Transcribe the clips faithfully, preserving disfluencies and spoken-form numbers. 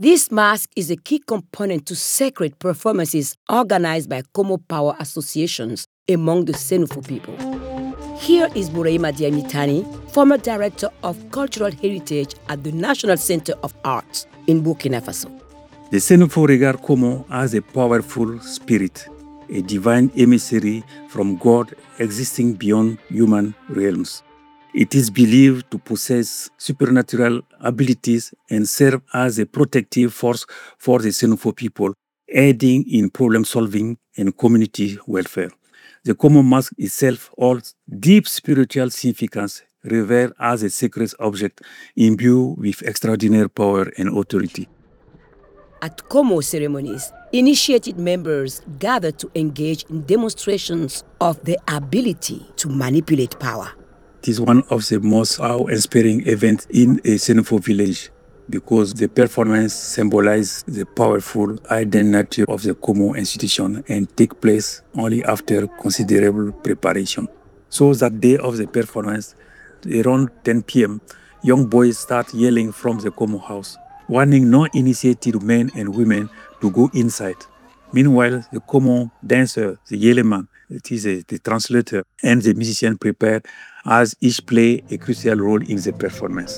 This mask is a key component to sacred performances organized by Como power associations among the Senufo people. Here is Buraima Diamitani, former Director of Cultural Heritage at the National Center of Arts in Burkina Faso. The Senufo regard Como as a powerful spirit, a divine emissary from God existing beyond human realms. It is believed to possess supernatural abilities and serve as a protective force for the Senufo people, aiding in problem solving and community welfare. The Como mask itself holds deep spiritual significance, revered as a sacred object imbued with extraordinary power and authority. At Como ceremonies, initiated members gather to engage in demonstrations of their ability to manipulate power. It is one of the most awe-inspiring events in a Senufo village because the performance symbolizes the powerful identity of the Como institution and take place only after considerable preparation. So that day of the performance, around ten p.m., young boys start yelling from the Como house, warning non-initiated men and women to go inside. Meanwhile, the Como dancer, the Yeleman, it is a, the translator, and the musician prepare as each play a crucial role in the performance.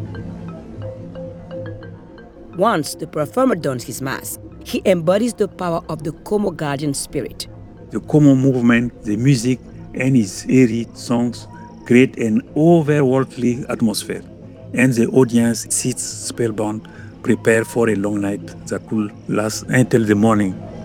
Once the performer dons his mask, he embodies the power of the Como guardian spirit. The Como movement, the music, and its airy songs create an otherworldly atmosphere, and the audience sits spellbound, prepared for a long night that will last until the morning.